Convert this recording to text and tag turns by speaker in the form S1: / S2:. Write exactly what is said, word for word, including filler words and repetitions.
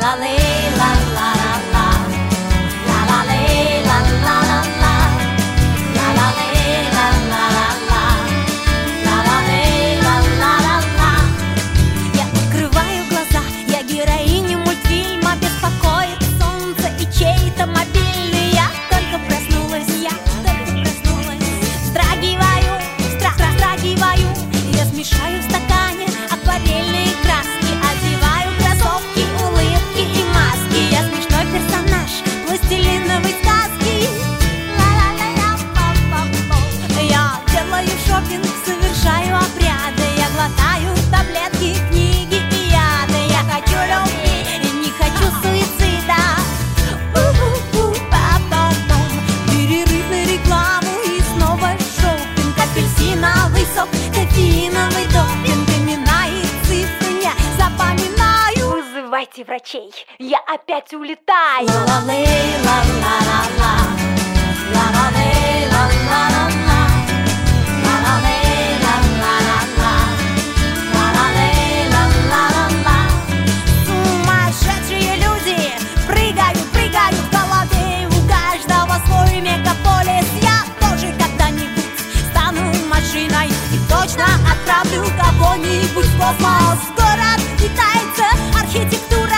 S1: Совершаю обряды, я глотаю таблетки, книги и яды. Я хочу любви и не хочу суицида. У-у-у, па-па-пам. Перерыв на рекламу и снова шопинг. Апельсиновый сок, кофеиновый допинг. Имена и цифры не запоминаю. Вызывайте врачей, я опять улетаю. Ла-ла-лей, ла-ла-ла-ла, ла-ла-лей, ла-ла-ла-ла. Сумасшедшие люди прыгают, прыгают в голове. У каждого свой мегаполис. Я тоже когда-нибудь стану машиной и точно отправлю кого-нибудь в космос. Город китайца, архитектура